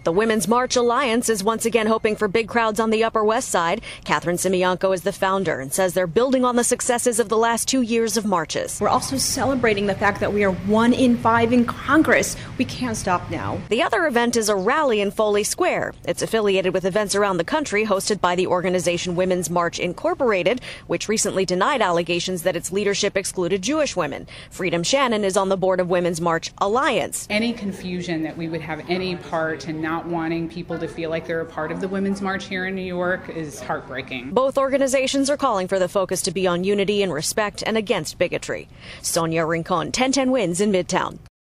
The Women's March Alliance is once again hoping for big crowds on the Upper West Side. Catherine Simianko is the founder and says they're building on the successes of the last 2 years of marches. We're also celebrating the fact that we are 1 in 5 in Congress. We can't stop now. The other event is a rally in Foley Square. It's affiliated with events around the country hosted by the organization Women's March Incorporated, which recently denied allegations that its leadership excluded Jewish women. Freedom Shannon is on the board of Women's March Alliance. Any confusion that we would have any part in not wanting people to feel like they're a part of the Women's March here in New York is heartbreaking. Both organizations are calling for the focus to be on unity and respect and against bigotry. Sonia Rincon, 1010 Wins in Midtown.